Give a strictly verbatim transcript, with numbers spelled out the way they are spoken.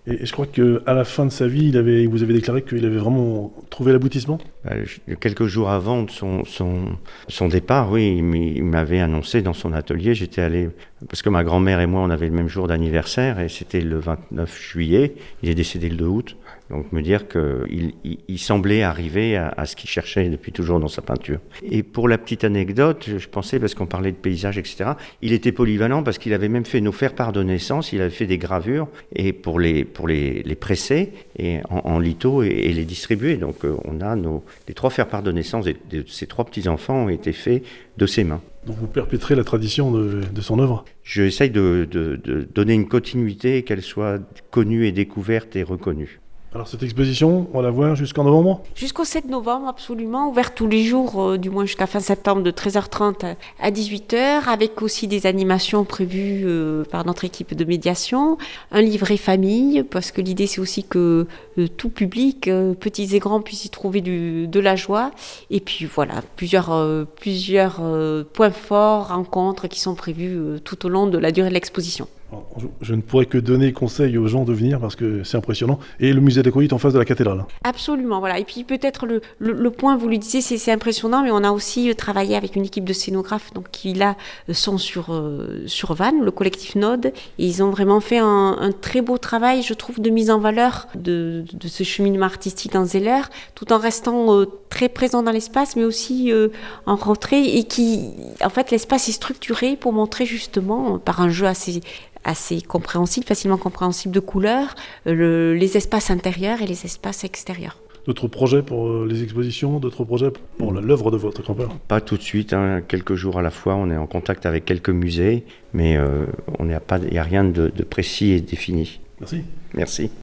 Et, et je crois qu'à la fin de sa vie, il avait, vous avez déclaré qu'il avait vraiment trouvé l'aboutissement. Euh, quelques jours avant de son, son, son départ, oui, il m'avait annoncé dans son atelier, j'étais allé, parce que ma grand-mère et moi, on avait le même jour d'anniversaire, et c'était le vingt-neuf juillet, il est décédé le deux août, donc me dire qu'il il, il semblait arriver à, à ce qu'il cherchait depuis toujours dans sa peinture. Et pour la petite anecdote, je pensais, parce qu'on parlait de paysage, et cetera, il était polyvalent parce qu'il avait même fait nos faire-part de naissance, il avait fait des gravures, et pour les, pour les, les presser et en, en litho et, et les distribuer. Donc euh, on a nos, les trois faire-part de naissance de, de ces trois petits-enfants ont été faits de ses mains. Donc vous perpétrez la tradition de, de son œuvre. J'essaye de, de, de donner une continuité, qu'elle soit connue et découverte et reconnue. Alors cette exposition, on va la voir jusqu'en novembre ? Jusqu'au sept novembre, absolument, ouvert tous les jours, euh, du moins jusqu'à fin septembre, de treize heures trente à dix-huit heures, avec aussi des animations prévues euh, par notre équipe de médiation, un livret famille, parce que l'idée c'est aussi que euh, tout public, euh, petits et grands, puissent y trouver du, de la joie, et puis voilà, plusieurs, euh, plusieurs euh, points forts, rencontres qui sont prévus euh, tout au long de la durée de l'exposition. Je ne pourrais que donner conseil aux gens de venir parce que c'est impressionnant. Et le musée d'Aquarite en face de la cathédrale. Absolument, voilà. Et puis peut-être le, le, le point, vous le disiez, c'est, c'est impressionnant, mais on a aussi travaillé avec une équipe de scénographes donc, qui là sont sur, euh, sur Vannes, le collectif Node. Et ils ont vraiment fait un, un très beau travail, je trouve, de mise en valeur de, de ce cheminement artistique en Zeller, tout en restant euh, très présent dans l'espace, mais aussi euh, en retrait. Et qui, en fait, l'espace est structuré pour montrer justement, par un jeu assez... assez compréhensible, facilement compréhensible de couleurs, le, les espaces intérieurs et les espaces extérieurs. D'autres projets pour euh, les expositions, d'autres projets pour l'œuvre de votre grand-père ? Pas tout de suite, hein, quelques jours à la fois, on est en contact avec quelques musées, mais euh, il n'y a, a rien de, de précis et défini. Merci. Merci.